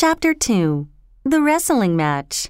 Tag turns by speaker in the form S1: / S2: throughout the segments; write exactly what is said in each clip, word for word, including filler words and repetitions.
S1: Chapter two. The Wrestling Match.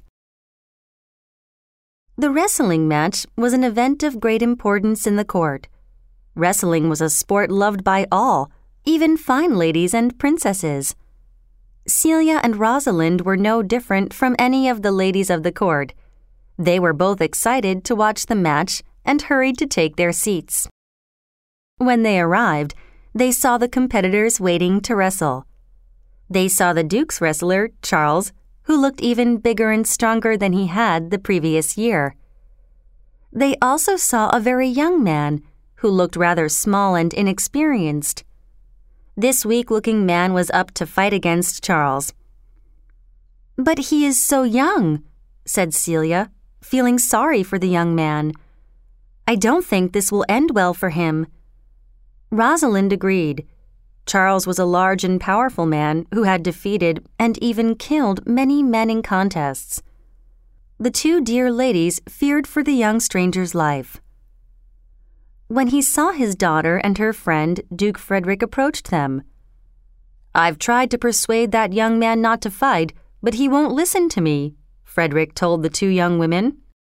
S1: The wrestling match was an event of great importance in the court. Wrestling was a sport loved by all, even fine ladies and princesses. Celia and Rosalind were no different from any of the ladies of the court. They were both excited to watch the match and hurried to take their seats. When they arrived, they saw the competitors waiting to wrestle. They saw the Duke's wrestler, Charles, who looked even bigger and stronger than he had the previous year. They also saw a very young man who looked rather small and inexperienced. This weak-looking man was up to fight against Charles. "But he is so young," said Celia, feeling sorry for the young man. "I don't think this will end well for him." Rosalind agreed. Charles was a large and powerful man who had defeated and even killed many men in contests. The two dear ladies feared for the young stranger's life. When he saw his daughter and her friend, Duke Frederick approached them. "I've tried to persuade that young man not to fight, but he won't listen to me," Frederick told the two young women.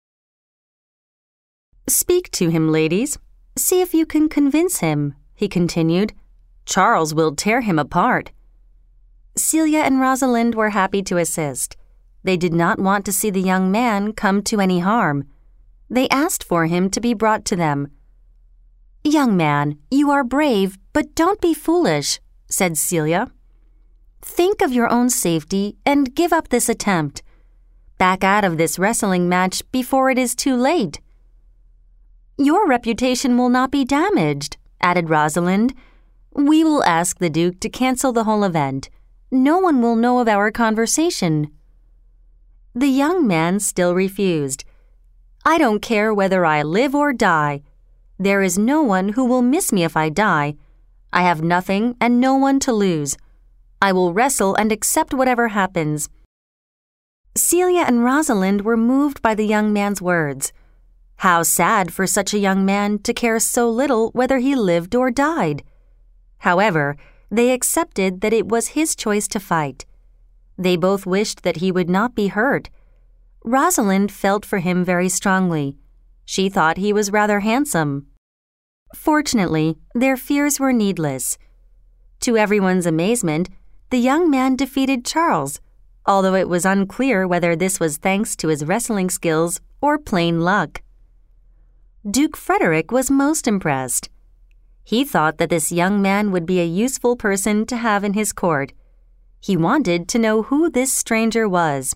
S1: "Speak to him, ladies. See if you can convince him," he continued. "Charles will tear him apart." Celia and Rosalind were happy to assist. They did not want to see the young man come to any harm. They asked for him to be brought to them. "Young man, you are brave, but don't be foolish," said Celia. "Think of your own safety and give up this attempt. Back out of this wrestling match before it is too late." "Your reputation will not be damaged," added Rosalind. "We will ask the Duke to cancel the whole event. No one will know of our conversation." The young man still refused. "I don't care whether I live or die. There is no one who will miss me if I die. I have nothing and no one to lose. I will wrestle and accept whatever happens." Celia and Rosalind were moved by the young man's words. How sad for such a young man to care so little whether he lived or died. However, they accepted that it was his choice to fight. They both wished that he would not be hurt. Rosalind felt for him very strongly. She thought he was rather handsome. Fortunately, their fears were needless. To everyone's amazement, the young man defeated Charles, although it was unclear whether this was thanks to his wrestling skills or plain luck. Duke Frederick was most impressed. He thought that this young man would be a useful person to have in his court. He wanted to know who this stranger was.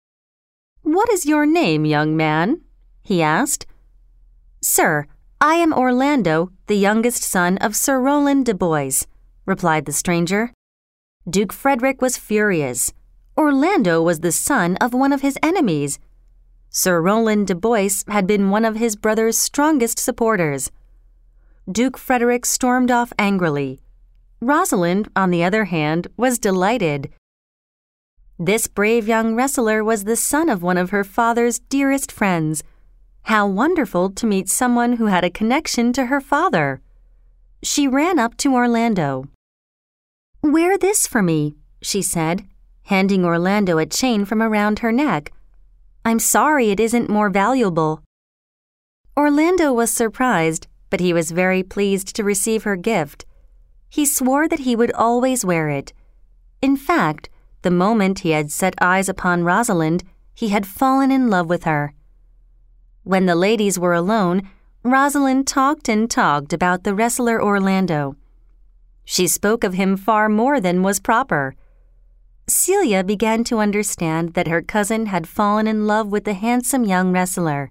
S1: "What is your name, young man?" he asked. "Sir, I am Orlando, the youngest son of Sir Rowland de Boys," replied the stranger. Duke Frederick was furious. Orlando was the son of one of his enemies. Sir Rowland de Boys had been one of his brother's strongest supporters. Duke Frederick stormed off angrily. Rosalind, on the other hand, was delighted. This brave young wrestler was the son of one of her father's dearest friends. How wonderful to meet someone who had a connection to her father. She ran up to Orlando. "Wear this for me," she said, handing Orlando a chain from around her neck. "I'm sorry it isn't more valuable." Orlando was surprised, but he was very pleased to receive her gift. He swore that he would always wear it. In fact, the moment he had set eyes upon Rosalind, he had fallen in love with her. When the ladies were alone, Rosalind talked and talked about the wrestler Orlando. She spoke of him far more than was proper. Celia began to understand that her cousin had fallen in love with the handsome young wrestler.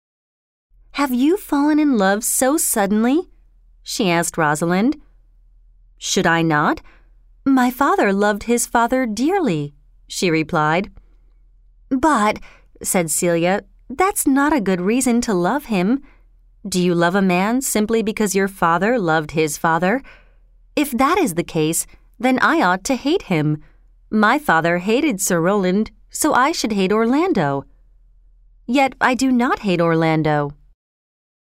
S1: "Have you fallen in love so suddenly?" she asked Rosalind. "Should I not? My father loved his father dearly," she replied. "But," said Celia, "that's not a good reason to love him. Do you love a man simply because your father loved his father? If that is the case, then I ought to hate him. My father hated Sir Rowland, so I should hate Orlando. Yet I do not hate Orlando."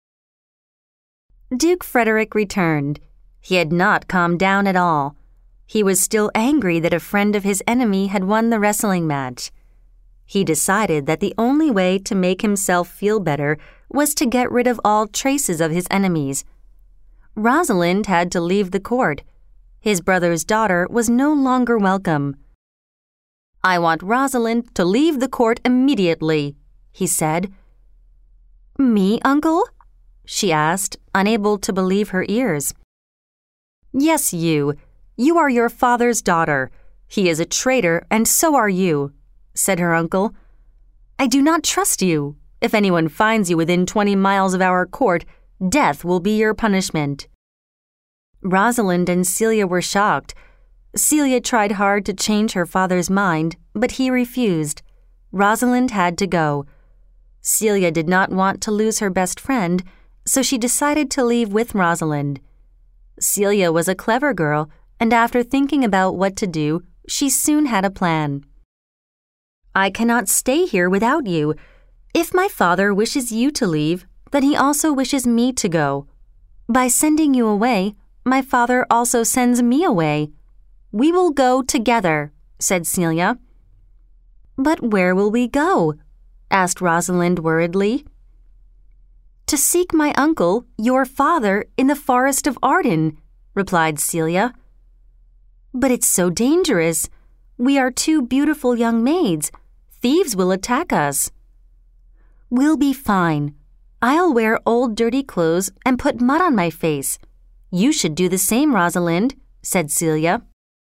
S1: Duke Frederick returned. He had not calmed down at all. He was still angry that a friend of his enemy had won the wrestling match. He decided that the only way to make himself feel better was to get rid of all traces of his enemies. Rosalind had to leave the court. His brother's daughter was no longer welcome. "I want Rosalind to leave the court immediately," he said. "Me, uncle?" she asked, unable to believe her ears. "Yes, you. You are your father's daughter. He is a traitor, and so are you," said her uncle. "I do not trust you. If anyone finds you within twenty miles of our court, death will be your punishment." Rosalind and Celia were shocked. Celia tried hard to change her father's mind, but he refused. Rosalind had to go. Celia did not want to lose her best friend, so she decided to leave with Rosalind. Celia was a clever girl, and after thinking about what to do, she soon had a plan. "I cannot stay here without you. If my father wishes you to leave, then he also wishes me to go. By sending you away, my father also sends me away. We will go together," said Celia. "But where will we go?" asked Rosalind worriedly. "To seek my uncle, your father, in the forest of Arden," replied Celia. "But it's so dangerous. We are two beautiful young maids. Thieves will attack us." "We'll be fine. I'll wear old dirty clothes and put mud on my face. You should do the same, Rosalind," said Celia.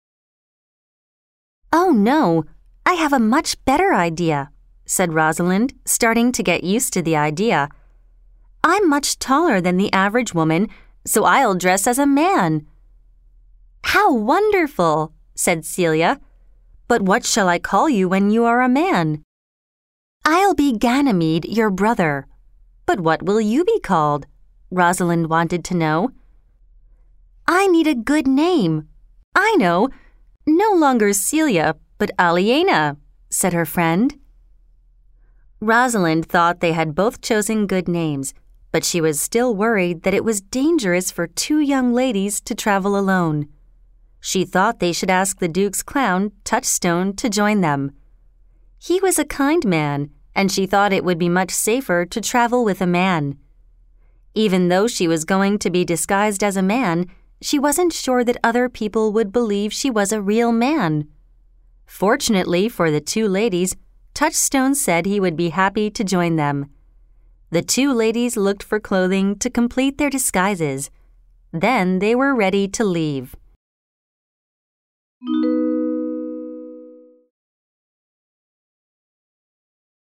S1: "Oh, no, I have a much better idea," said Rosalind, starting to get used to the idea. "I'm much taller than the average woman, so I'll dress as a man." "How wonderful," said Celia. "But what shall I call you when you are a man?" "I'll be Ganymede, your brother." "But what will you be called?" Rosalind wanted to know. "I need a good name. I know. No longer Celia, but Aliena," said her friend. Rosalind thought they had both chosen good names, but she was still worried that it was dangerous for two young ladies to travel alone. She thought they should ask the Duke's clown, Touchstone, to join them. He was a kind man, and she thought it would be much safer to travel with a man. Even though she was going to be disguised as a man, she wasn't sure that other people would believe she was a real man. Fortunately for the two ladies, Touchstone said he would be happy to join them. The two ladies looked for clothing to complete their disguises. Then they were ready to leave.